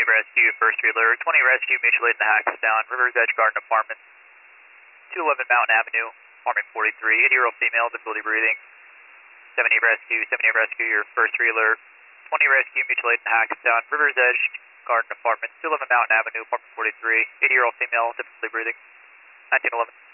rescue, first trailer, 20 rescue, mutual aid in the Hackettstown, Rivers Edge Garden Apartments, 211 Mountain Avenue, apartment 43, 80-year-old female, difficulty breathing, 70 rescue, your first trailer, 20 rescue, mutual aid in the Hackettstown, Rivers Edge Garden Apartments, 211 Mountain Avenue, apartment 43, 80-year-old female, difficulty breathing, 1911.